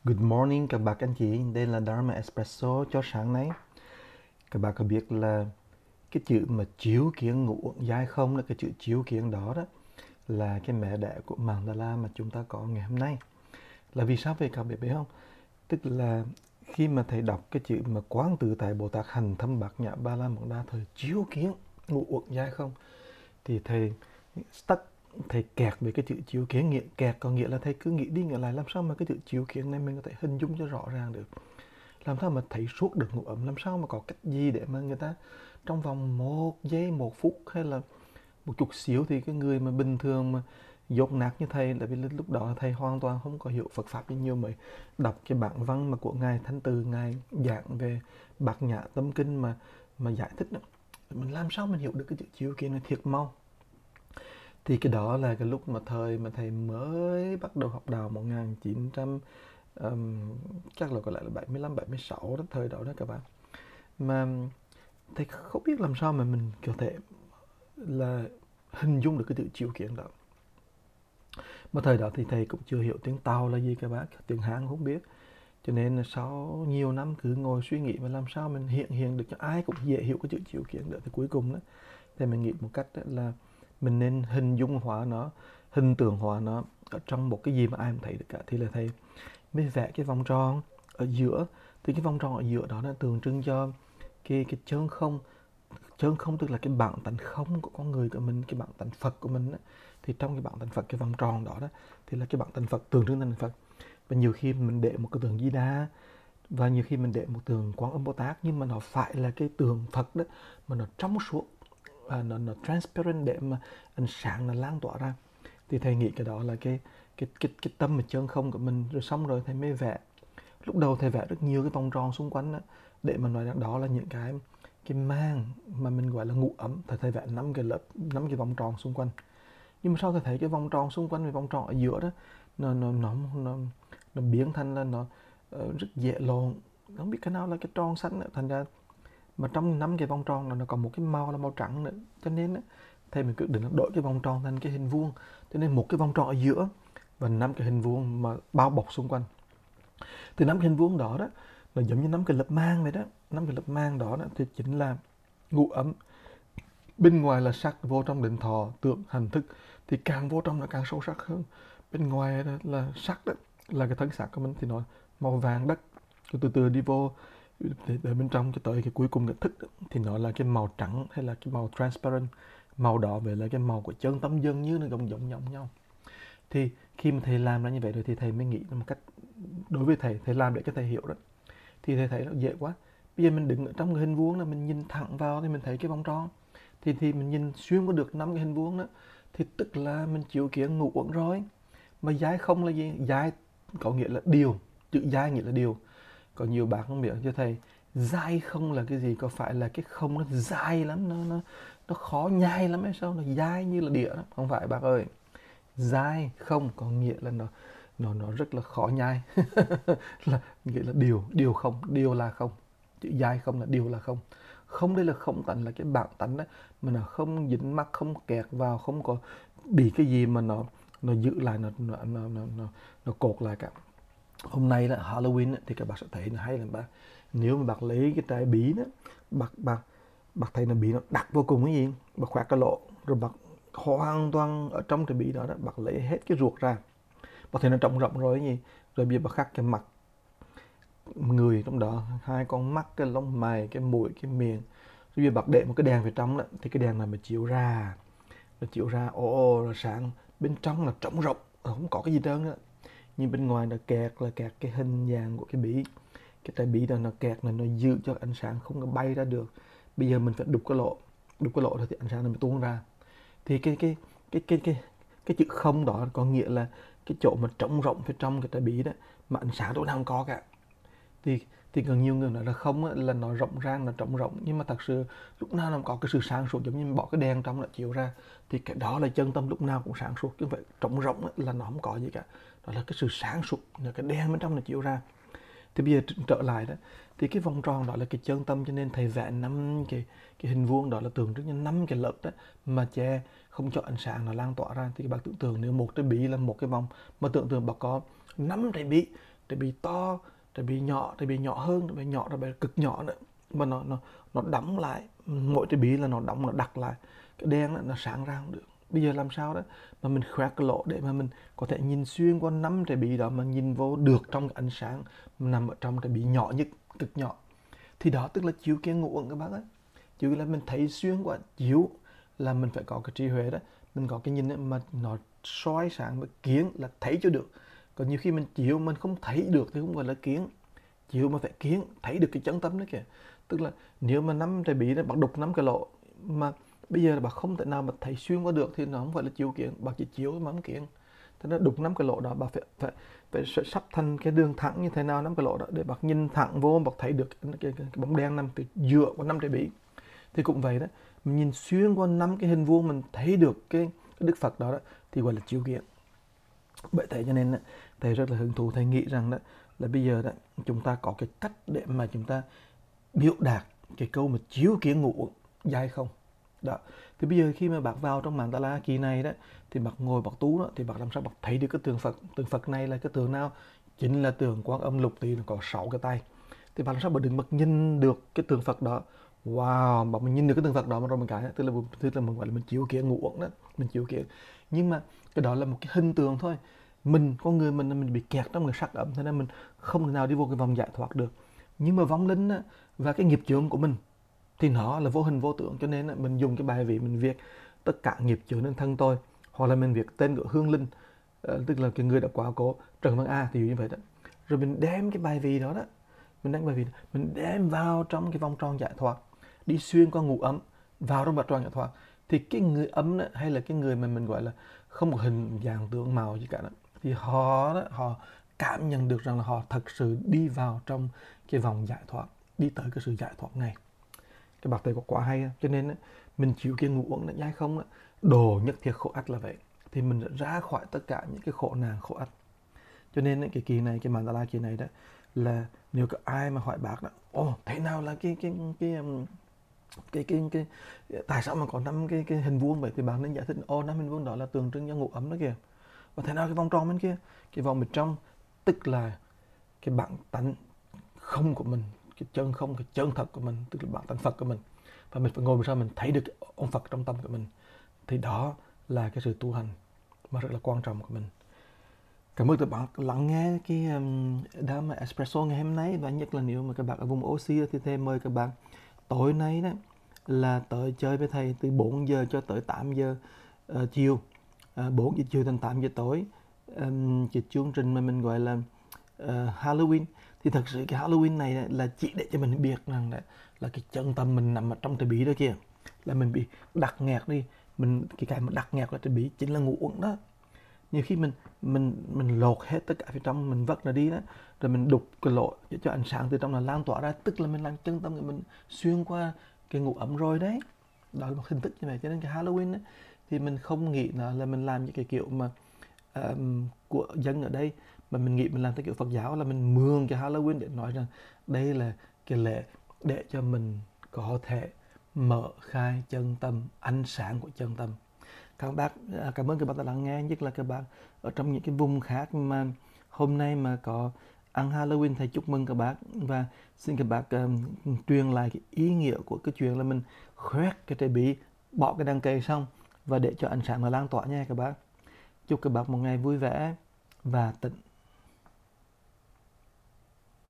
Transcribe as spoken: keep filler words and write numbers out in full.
Good morning các bác anh chị, đây là Dharma Espresso cho sáng nay. Các bác có biết là cái chữ mà chiếu kiến ngũ uẩn giai không, là cái chữ chiếu kiến đó đó là cái mẹ đẻ của Mandala mà chúng ta có ngày hôm nay. Là vì sao vậy các bạn biết không? Tức là khi mà thầy đọc cái chữ mà quán tự tại Bồ Tát hành thâm bát nhã ba la mật đa thời chiếu kiến ngũ uẩn giai không, thì thầy stuck, thầy kẹt về cái chữ chiếu kiến. Nghĩa kẹt có nghĩa là thầy cứ nghĩ đi nghĩ lại làm sao mà cái chữ chiếu kiến này mình có thể hình dung cho rõ ràng được, làm sao mà thấy suốt được ngũ ấm, làm sao mà có cách gì để mà người ta trong vòng một giây một phút hay là một chút xíu. Thì cái người mà bình thường mà dốt nát như thầy, là vì lúc đó thầy hoàn toàn không có hiểu Phật pháp như nhiều, mới đọc cái bản văn mà của ngài Thánh Từ, ngài giảng về bát nhã tâm kinh mà mà giải thích đó, mình làm sao mình hiểu được cái chữ chiếu kiến này thiệt mau. Thì cái đó là cái lúc mà thời mà thầy mới bắt đầu học đạo một nghìn chín trăm um, chắc là có lẽ là bảy mươi lăm bảy mươi sáu đó, thời đó đó các bạn. Mà thầy không biết làm sao mà mình có thể là hình dung được cái chữ chiếu kiến đó. Mà thời đó thì thầy cũng chưa hiểu tiếng Tàu là gì các bác, tiếng Hán không biết. Cho nên là sau nhiều năm cứ ngồi suy nghĩ mà làm sao mình hiện hiện được cho ai cũng dễ hiểu cái chữ chiếu kiến được. Thì cuối cùng đó thì mình nghĩ một cách là mình nên hình dung hóa nó, hình tượng hóa nó ở trong một cái gì mà ai cũng thấy được cả. Thì là thầy mới vẽ cái vòng tròn ở giữa. Thì cái vòng tròn ở giữa đó là tượng trưng cho cái cái chân không. Chân không tức là cái bản tánh không của con người của mình, cái bản tánh Phật của mình đó. Thì trong cái bản tánh Phật, cái vòng tròn đó đó thì là cái bản tánh Phật, tượng trưng thành Phật. Và nhiều khi mình để một cái tượng Di Đà, và nhiều khi mình để một tượng Quán Âm Bồ Tát, nhưng mà nó phải là cái tượng Phật đó, mà nó trong suốt, à, nó, nó transparent để mà ánh sáng nó lan tỏa ra. Thì thầy nghĩ cái đó là cái cái cái cái tâm mà chân không của mình. Rồi xong rồi thầy mới vẽ. Lúc đầu thầy vẽ rất nhiều cái vòng tròn xung quanh đó, để mà nói rằng đó là những cái cái mang mà mình gọi là ngũ ấm. Thầy thầy vẽ năm cái lớp, năm cái vòng tròn xung quanh. Nhưng mà sau thầy thấy cái vòng tròn xung quanh, cái vòng tròn ở giữa đó nó nó nó nó, nó biến thành là nó uh, rất dễ lộn, không biết cái nào là cái tròn xanh nữa. Thành ra mà trong năm cái vòng tròn là nó còn một cái màu là màu trắng nữa, cho nên á thầy mình quyết định là đổi cái vòng tròn thành cái hình vuông. Cho nên một cái vòng tròn ở giữa và năm cái hình vuông mà bao bọc xung quanh. Thì năm cái hình vuông đó đó là giống như năm cái lớp mang vậy đó. Năm cái lớp mang đó, đó thì chính là ngũ ấm. Bên ngoài là sắc, vô trong định thọ tưởng hành thức, thì càng vô trong nó càng sâu sắc hơn. Bên ngoài đó là sắc, đó là cái thân xác của mình thì nó màu vàng đất, rồi từ từ đi vô để bên trong cho tới cái cuối cùng cái thức đó, thì nó là cái màu trắng hay là cái màu transparent. Màu đỏ về là cái màu của chân tâm, dường như nó giống giống giống nhau. Thì khi mà thầy làm ra như vậy rồi thì thầy mới nghĩ một cách, đối với thầy, thầy làm để cho thầy hiểu đó, thì thầy thấy nó dễ quá. Bây giờ mình đứng ở trong cái hình vuông là mình nhìn thẳng vào thì mình thấy cái vòng tròn, thì thì mình nhìn xuyên qua được năm cái hình vuông đó, thì tức là mình chiếu kiến ngũ uẩn rồi. Mà giai không là gì? Giai có nghĩa là điều, chữ giai nghĩa là điều. Có nhiều bạn không biết cho thầy, giai không là cái gì? Có phải là cái không nó dai lắm, nó nó nó khó nhai lắm hay sao? Nó dai như là địa đó, không phải bác ơi. Giai không có nghĩa là nó nó nó rất là khó nhai. Là nghĩa là điều, điều không, điều là không. Chữ giai không là điều là không. Không đây là không tánh, là cái bản tánh đấy, mà nó không dính mắc, không kẹt vào, không có bị cái gì mà nó nó giữ lại, nó nó nó nó, nó, nó cột lại cả. Hôm nay là Halloween thì các bạn sẽ thấy là hay là bác, nếu mà bác lấy cái trái bí đó, bác bác bác thấy nó bí nó đặc vô cùng cái gì, bác khoét cái lỗ rồi bác hoàn toàn ở trong trái bí đó, đó bác lấy hết cái ruột ra, bác thấy nó trống rỗng rồi cái gì. Rồi bây giờ bác khắc cái mặt người trong đó, hai con mắt, cái lông mày, cái mũi, cái miệng. Rồi bây giờ bác để một cái đèn phía trong đó, thì cái đèn này mà chiếu ra, nó chiếu ra ồ là sáng, bên trong là trống rỗng, không có cái gì trơn nữa. Nhưng bên ngoài là kẹt, là kẹt cái hình dạng của cái bí. Cái trái bí đó nó kẹt này, nó giữ cho ánh sáng không có bay ra được. Bây giờ mình phải đục cái lỗ, đục cái lỗ rồi thì ánh sáng nó mới tuôn ra. Thì cái cái cái cái cái cái chữ không đó có nghĩa là cái chỗ mà trống rỗng phía trong cái trái bí đó, mà ánh sáng đâu nào không có cả. Thì thì gần nhiều người nói là không á, là nó rộng ràng, nó trống rỗng, nhưng mà thật sự lúc nào nó có cái sự sáng suốt, giống như bỏ cái đèn trong là chiếu ra, thì cái đó là chân tâm lúc nào cũng sáng suốt. Chứ không phải trống rỗng á, là nó không có gì cả. Đó là cái sự sáng suốt, là cái đèn bên trong nó chiếu ra. Thì bây giờ trở lại đó, thì cái vòng tròn đó là cái chân tâm, cho nên thầy vẽ năm cái cái hình vuông đó là tượng trưng như năm cái lớp đó mà che không cho ánh sáng nó lan tỏa ra. Thì các bạn tưởng tượng nếu một trái bí là một cái vòng, mà tưởng tượng bà có năm trái bí, rồi bị to, rồi bị nhỏ, rồi bị nhỏ hơn, rồi bị nhỏ, rồi bị cực nhỏ nữa. Mà nó nó nó đóng lại, mỗi trái bí là nó đóng, nó đặt lại. Cái đen đó, nó sáng ra không được. Bây giờ làm sao đó mà mình khoét cái lỗ để mà mình có thể nhìn xuyên qua năm trái bí đó mà nhìn vô được trong cái ánh sáng nằm ở trong trái bí nhỏ nhất, cực nhỏ. Thì đó tức là chiếu kiến ngụ uẩn các bác ấy. Chiếu là mình thấy xuyên qua, chiếu là mình phải có cái trí huệ đó, mình có cái nhìn ấy mà nó soi sáng và kiến là thấy cho được. Còn nhiều khi mình chiếu mình không thấy được thì không gọi là kiến. Chiếu mà phải kiến, thấy được cái chân tâm đó kìa. Tức là nếu mà năm trái bí nó bác đục năm cái lỗ mà bây giờ là bác không thể nào mà thấy xuyên qua được thì nó không phải là chiếu kiến, bác chỉ chiếu mà không kiến. Thế nó đục năm cái lỗ đó, bác phải phải phải sẽ sắp thành cái đường thẳng như thế nào năm cái lỗ đó để bác nhìn thẳng vô, bác thấy được cái, cái, cái, cái bóng đen nằm từ giữa của năm trái bí. Thì cũng vậy đó, mình nhìn xuyên qua năm cái hình vuông mình thấy được cái, cái Đức Phật đó, đó thì gọi là chiếu kiến. Bởi thế cho nên thầy rất là hứng thú, thầy nghĩ rằng đó là bây giờ đó chúng ta có cái cách để mà chúng ta biểu đạt cái câu mà chiếu kiến ngụ uẩn dài không đó. Thì bây giờ khi mà bác vào trong Mandala kỳ này đó thì bác ngồi bác tú đó thì bác làm sao bác thấy được cái tượng Phật. Tượng Phật này là cái tượng nào? Chính là tượng Quan Âm Lục Tỳ, nó có sáu cái tay. Thì bác làm sao bác đừng bác nhìn được cái tượng Phật đó. Wow, bác mình nhìn được cái tượng Phật đó mà rồi mình cái tức là tức là mình gọi là mình chiếu kiến ngụ uẩn đó, mình chiếu kiến. Nhưng mà cái đó là một cái hình tượng thôi. Mình con người mình mình bị kẹt trong cái sắc ẩm, thế nên mình không thể nào đi vô cái vòng giải thoát được. Nhưng mà vong linh á, và cái nghiệp chướng của mình thì nó là vô hình vô tượng, cho nên á, mình dùng cái bài vị mình viết tất cả nghiệp chướng nên thân tôi, hoặc là mình viết tên của Hương Linh, uh, tức là cái người đã quá cố Trần Văn A thì như vậy đó. Rồi mình đem cái bài vị đó đó, mình đem bài vị đó, mình đem vào trong cái vòng tròn giải thoát, đi xuyên qua ngũ ấm vào trong vòng tròn giải thoát. Thì cái người ấm đó, hay là cái người mà mình gọi là không có hình dạng tượng màu gì cả đó, thì họ đó, họ cảm nhận được rằng là họ thật sự đi vào trong cái vòng giải thoát, đi tới cái sự giải thoát này. Cái bác thầy có quá hay, cho nên á, mình chịu cái ngũ uẩn nhai không á, đồ nhất thiết khổ ách là vậy, thì mình ra khỏi tất cả những cái khổ nạn khổ ách. Cho nên á, cái kỳ này, cái Mandala kỳ này đó là nếu có ai mà hỏi bác đó, ồ thế nào là cái cái cái cái cái, cái, cái tại sao mà có năm cái cái hình vuông vậy, thì bạn nên giải thích ô năm hình vuông đó là tượng trưng cho ngũ ấm đó kìa. Và thế nào cái vòng tròn bên kia, cái vòng bên trong tức là cái bản tánh không của mình, cái chân không, cái chân thật của mình, tức là bản tánh Phật của mình. Và mình phải ngồi sao mình thấy được ông Phật trong tâm của mình. Thì đó là cái sự tu hành mà rất là quan trọng của mình. Cảm ơn các bạn lắng nghe cái um, Dharma Espresso ngày hôm nay. Và nhất là nếu mà các bạn ở vùng ô xê thì thầy mời các bạn tối nay đó là tới chơi với thầy từ bốn giờ cho tới tám giờ uh, chiều, uh, bốn giờ chiều đến tám giờ tối. Um, cái chương trình mà mình gọi là uh, Halloween. Thì thật sự cái Halloween này là chỉ để cho mình biết rằng là, là cái chân tâm mình nằm ở trong trái bí đó kìa, là mình bị đặt nghẹt đi. Mình cái cái mà đặt nghẹt là trái bí chính là ngũ uẩn đó. Nhiều khi mình mình mình lột hết tất cả phía trong, mình vất nó đi đó, rồi mình đục cái lỗ để cho ánh sáng từ trong là lan tỏa ra, tức là mình làm chân tâm của mình xuyên qua cái ngũ ấm rồi đấy. Đó là một hình thức như vậy. Cho nên cái Halloween ấy, thì mình không nghĩ là, là mình làm những cái kiểu mà um, của dân ở đây, mà mình nghĩ mình làm theo kiểu Phật giáo, là mình mượn cái Halloween để nói rằng đây là cái lễ để cho mình có thể mở khai chân tâm, ánh sáng của chân tâm. Các bác, cảm ơn các bạn đã lắng nghe, nhất là các bạn ở trong những cái vùng khác mà hôm nay mà có ăn Halloween, thầy chúc mừng các bác. Và xin các bác um, truyền lại cái ý nghĩa của cái chuyện là mình khoét cái trái bí, bỏ cái đăng cây xong và để cho ánh sáng nó lan tỏa nha các bác. Chúc các bác một ngày vui vẻ và tịnh.